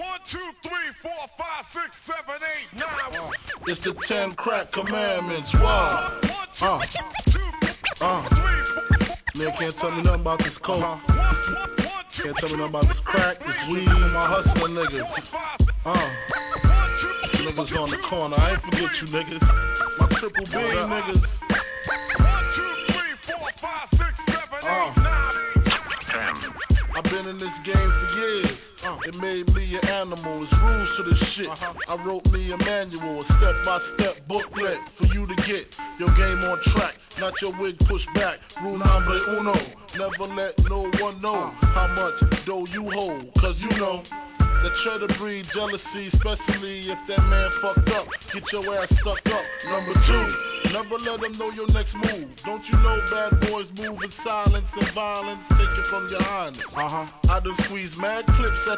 It's the 10 crack commandments. Wow. Man can't tell me nothing about this coke. Can't tell me nothing about this crack, this weed, and my hustling niggas. Niggas on the corner, I ain't forget you niggas. My triple B niggas. I've been in this game for years. It made me an animal. It's rules to this shit. I wrote me a manual, a step-by-step booklet for you to get your game on track, not your wig pushed back. Rule number uno, never let no one know how much dough you hold, cause you know that try to breed jealousy, especially if that man fucked up. Get your ass stuck up. Number two, never let them know your next move. Don't you know bad boys move in silence and violence? Take it from your highness. I done squeeze mad clips at